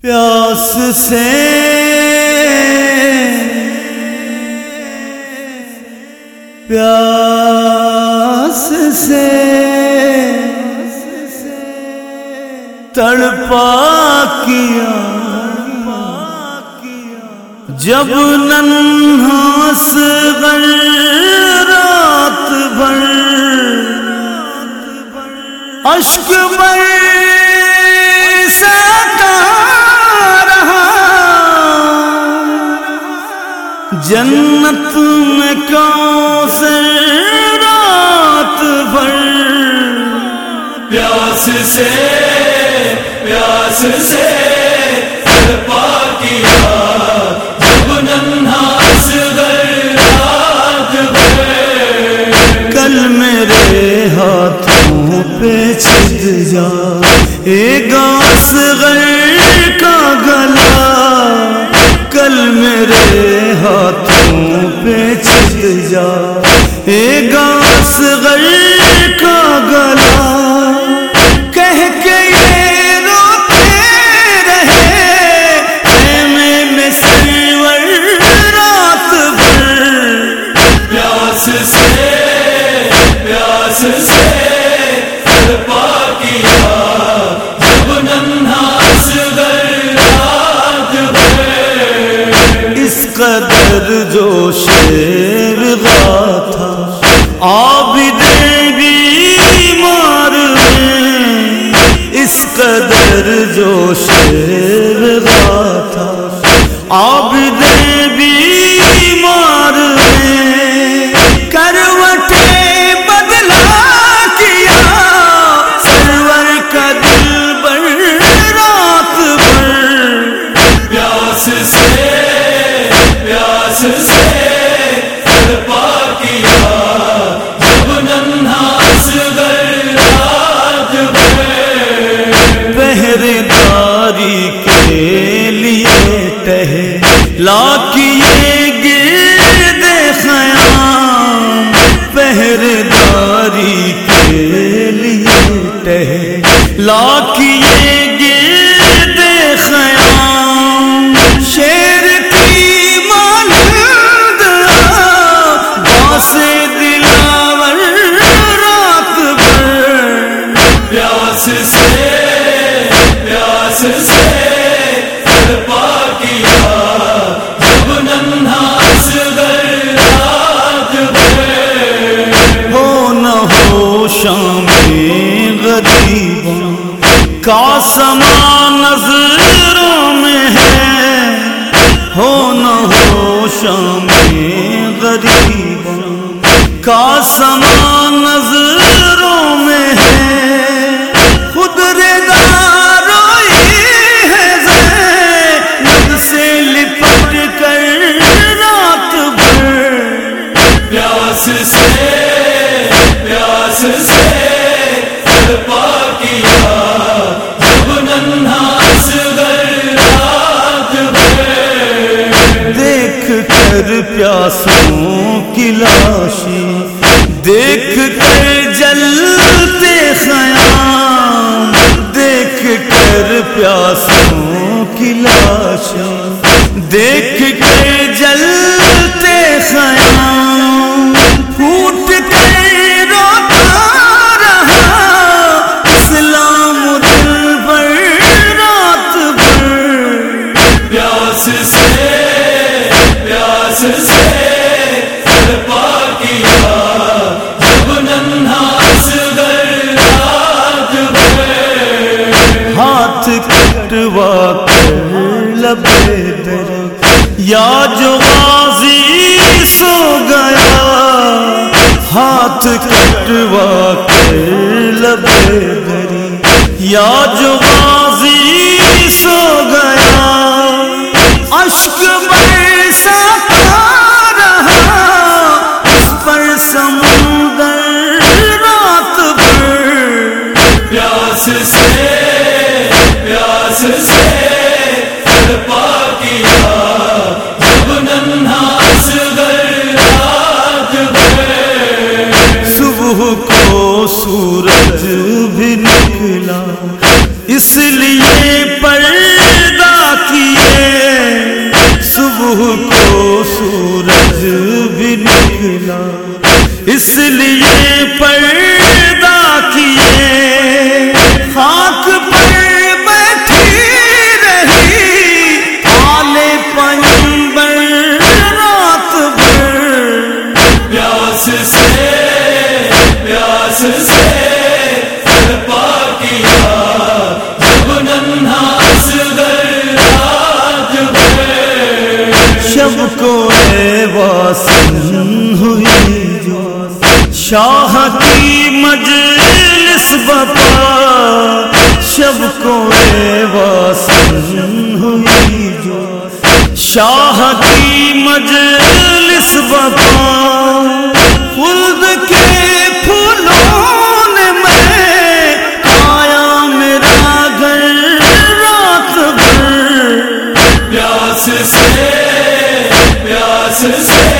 پیاس سے تڑپا کیا جب ننھا اصغر رات بھر اشک برساتا رہا جنت میں کوثر رات بھر پیاس سے تڑپا کیا جب ننھا اصغر رات بھر کل میرے ہاتھوں پہ چھد جائے گا اصغر کا گلا کل میرے ہاتھوں پہ چھد جائے گا اصغر کا گلا کہہ کے یہ روتے رہے خیمے میں سرور رات بھر پیاس سے تڑپا کیا جب ننھا اصغر رات بھر اس قدر جوش رضا تھا عابد بیمار میں اس قدر جوش رضا تھا عابد بیمار میں کروٹیں بدلا کیا سرور کا دل بر رات بھر پیاس سے تڑپا کیا جب ننھا اصغر رات بھر پہرےداری کے لیے ٹہلا کیے گرد خیام پہرےداری کے لیے ٹہلا کیے گرد خیام شیر کی مانند باس دلاور رات بھر پیاس سے تڑپا کیا جب ننھا اصغر رات بھر ہو نہ ہو شام غریبوں کا سما نظروں میں ہے ہو نہ ہو شام غریبوں کا سما نظروں میں ہے خود رضا روئی ہے زینب سے لپٹ کر رات بھر پیاس سے تڑپا کیا جب ننھا اصغر رات بھر دیکھ کر پیاسوں کی لاشی دیکھ کر جلتے خیام دیکھ کر پیاسوں کی لاشی دیکھ کر جلتے خیام پھوٹ کر روتا رہا اسلام دل بر رات بھر پیاس سے تڑپا کیا جب ننھا اصغر رات بھر ہاتھ کٹوا کر لبے در یا جو غازی سو گیا ہاتھ کٹوا کر لبے در یا جو غازی سو گیا اشک برساتا رہا اس پر سمندر رات بھر پیاس سے تڑپا کیا جب ننھا اصغر رات بھر صبح کو سورج بھی نکلا اس لیے سورج بھی نکلا، اس لیے پردہ کیے خاک پر بیٹھی رہی آل پیغمبر رات بھر، پیاس سے تڑپا کیا جب ننھا اصغر رات بھر، شب کو واصل ہوئی جو شاہ کی مجلس بپا، شب کو واصل ہوئی جو شاہ کی مجلس بپا، خلد کے پھولوں میں آیا میرا گھر رات بھر، پیاس سے